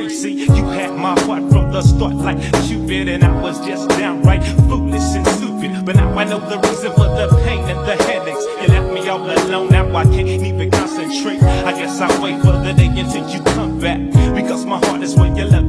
game. See, you had my heart from the start like Cupid, and I was just downright foolish and stupid. But now I know the reason for the pain and the headaches. You left me all alone, now I can't even concentrate. I guess I'll wait for the day until you come back, because my heart is where you left